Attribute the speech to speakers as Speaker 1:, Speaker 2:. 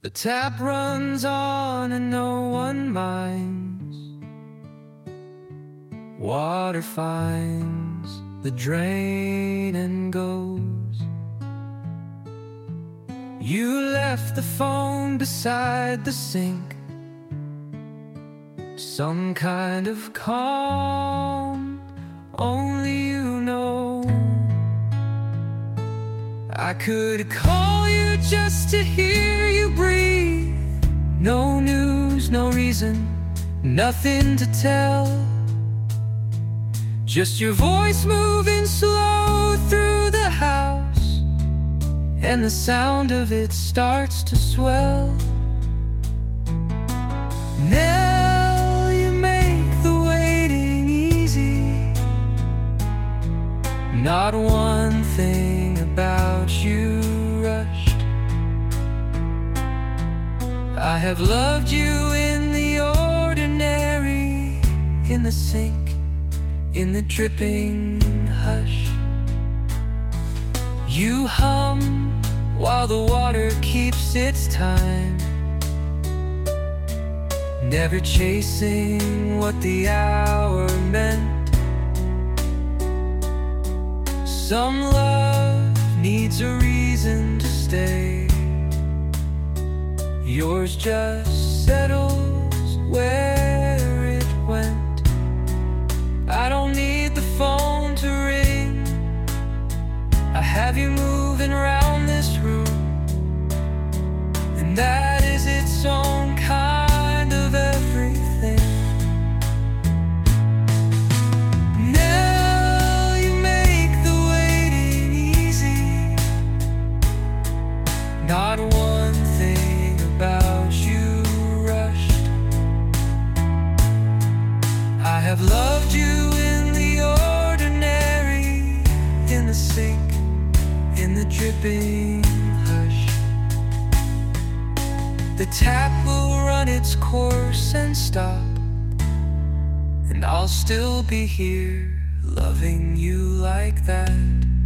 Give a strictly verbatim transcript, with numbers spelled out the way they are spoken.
Speaker 1: The tap runs on and no one minds. Water finds the drain and goes. You left the phone beside the sink. Some kind of calm only you know. I could call you just to hear you breathe. No news, no reason, nothing to tell. Just your voice moving slow through the house, and the sound of it starts to swell. Nell, you make the waiting easy. Not one thing about you rushed. I have loved you in the ordinary, in the sink, in the dripping hush. You hum while the water keeps its time, never chasing what the hour meant. Some love needs a reason to stay. Yours just settles where it went. I don't need the phone to ring. I have you moving around this room, and that is its own kind of everything. Now you make the waiting easy. Not one thing about you rushed. I have loved you in the ordinary, in the sink, in the dripping hush. The tap will run its course and stop, and I'll still be here, loving you like that.